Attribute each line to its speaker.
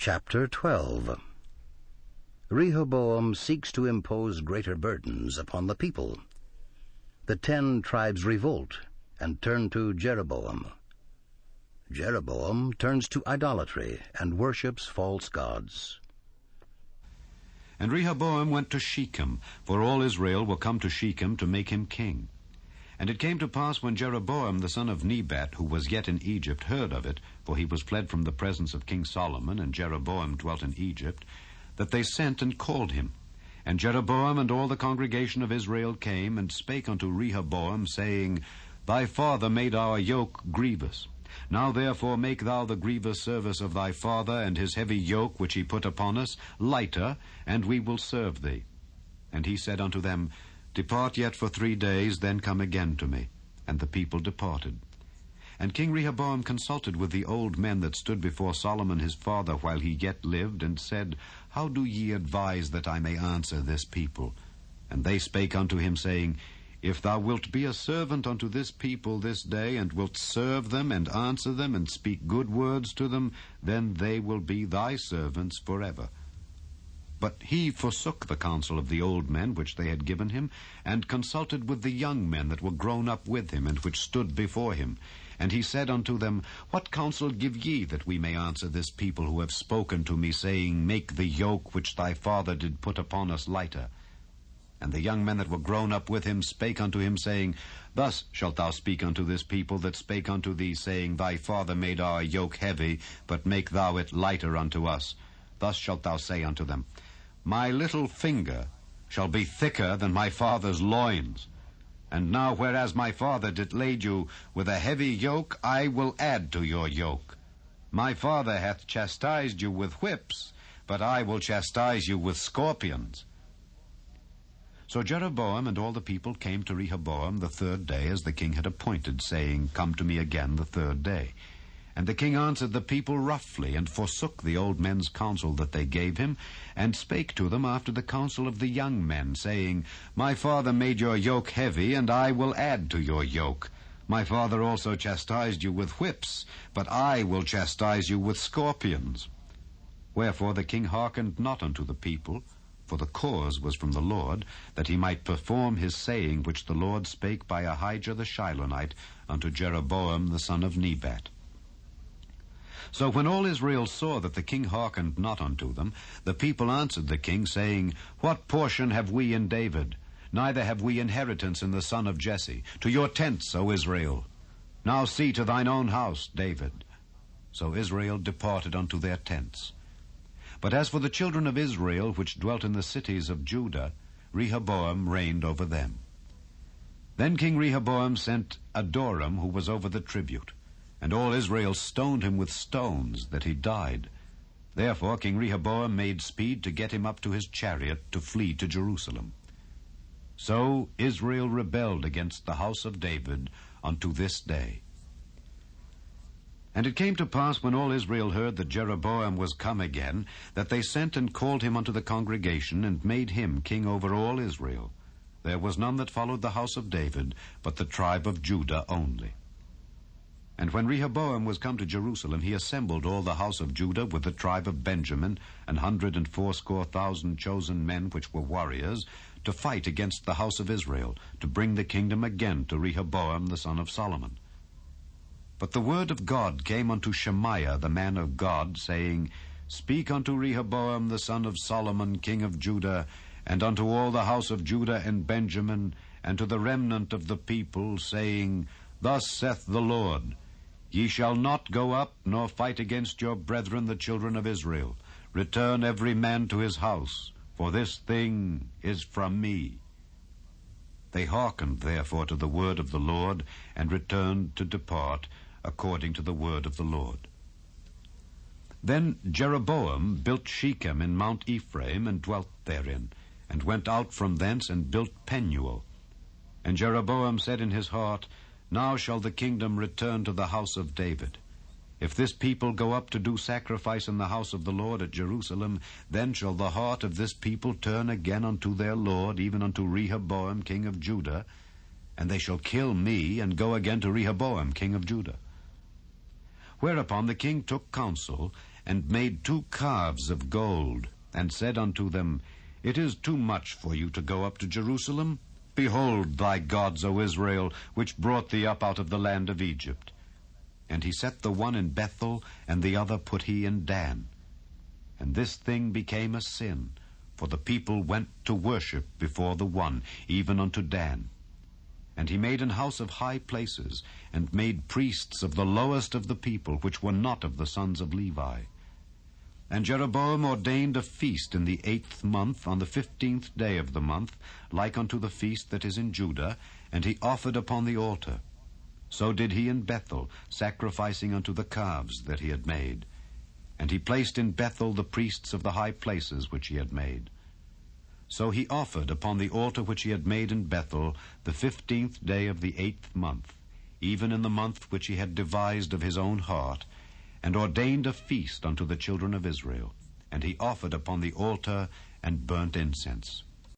Speaker 1: Chapter 12. Rehoboam seeks to impose greater burdens upon the people. The 10 tribes revolt and turn to Jeroboam. Jeroboam turns to idolatry and worships false gods.
Speaker 2: And Rehoboam went to Shechem, for all Israel were come to Shechem to make him king. And it came to pass, when Jeroboam the son of Nebat, who was yet in Egypt, heard of it, for he was fled from the presence of King Solomon, and Jeroboam dwelt in Egypt, that they sent and called him. And Jeroboam and all the congregation of Israel came, and spake unto Rehoboam, saying, Thy father made our yoke grievous. Now therefore make thou the grievous service of thy father, and his heavy yoke which he put upon us, lighter, and we will serve thee. And he said unto them, Depart yet for 3 days, then come again to me. And the people departed. And King Rehoboam consulted with the old men that stood before Solomon his father while he yet lived, and said, How do ye advise that I may answer this people? And they spake unto him, saying, If thou wilt be a servant unto this people this day, and wilt serve them, and answer them, and speak good words to them, then they will be thy servants forever. But he forsook the counsel of the old men which they had given him, and consulted with the young men that were grown up with him, and which stood before him. And he said unto them, What counsel give ye, that we may answer this people who have spoken to me, saying, Make the yoke which thy father did put upon us lighter? And the young men that were grown up with him spake unto him, saying, Thus shalt thou speak unto this people that spake unto thee, saying, Thy father made our yoke heavy, but make thou it lighter unto us. Thus shalt thou say unto them, My little finger shall be thicker than my father's loins. And now, whereas my father did lade you with a heavy yoke, I will add to your yoke. My father hath chastised you with whips, but I will chastise you with scorpions. So Jeroboam and all the people came to Rehoboam the 3rd day, as the king had appointed, saying, Come to me again the 3rd day. And the king answered the people roughly, and forsook the old men's counsel that they gave him, and spake to them after the counsel of the young men, saying, My father made your yoke heavy, and I will add to your yoke. My father also chastised you with whips, but I will chastise you with scorpions. Wherefore the king hearkened not unto the people, for the cause was from the Lord, that he might perform his saying which the Lord spake by Ahijah the Shilonite unto Jeroboam the son of Nebat. So when all Israel saw that the king hearkened not unto them, the people answered the king, saying, What portion have we in David? Neither have we inheritance in the son of Jesse. To your tents, O Israel. Now see to thine own house, David. So Israel departed unto their tents. But as for the children of Israel, which dwelt in the cities of Judah, Rehoboam reigned over them. Then King Rehoboam sent Adoram, who was over the tribute. And all Israel stoned him with stones, that he died. Therefore King Rehoboam made speed to get him up to his chariot, to flee to Jerusalem. So Israel rebelled against the house of David unto this day. And it came to pass, when all Israel heard that Jeroboam was come again, that they sent and called him unto the congregation, and made him king over all Israel. There was none that followed the house of David, but the tribe of Judah only. And when Rehoboam was come to Jerusalem, he assembled all the house of Judah with the tribe of Benjamin, 180,000 chosen men which were warriors, to fight against the house of Israel, to bring the kingdom again to Rehoboam the son of Solomon. But the word of God came unto Shemaiah the man of God, saying, Speak unto Rehoboam the son of Solomon, king of Judah, and unto all the house of Judah and Benjamin, and to the remnant of the people, saying, Thus saith the Lord, Ye shall not go up, nor fight against your brethren the children of Israel. Return every man to his house, for this thing is from me. They hearkened therefore to the word of the Lord, and returned to depart, according to the word of the Lord. Then Jeroboam built Shechem in Mount Ephraim, and dwelt therein, and went out from thence, and built Penuel. And Jeroboam said in his heart, Now shall the kingdom return to the house of David. If this people go up to do sacrifice in the house of the Lord at Jerusalem, then shall the heart of this people turn again unto their Lord, even unto Rehoboam king of Judah, and they shall kill me, and go again to Rehoboam king of Judah. Whereupon the king took counsel, and made 2 calves of gold, and said unto them, It is too much for you to go up to Jerusalem. Behold thy gods, O Israel, which brought thee up out of the land of Egypt. And he set the one in Bethel, and the other put he in Dan. And this thing became a sin, for the people went to worship before the one, even unto Dan. And he made an house of high places, and made priests of the lowest of the people, which were not of the sons of Levi. And Jeroboam ordained a feast in the 8th month, on the 15th day of the month, like unto the feast that is in Judah, and he offered upon the altar. So did he in Bethel, sacrificing unto the calves that he had made. And he placed in Bethel the priests of the high places which he had made. So he offered upon the altar which he had made in Bethel the 15th day of the 8th month, even in the month which he had devised of his own heart, and ordained a feast unto the children of Israel. And he offered upon the altar and burnt incense.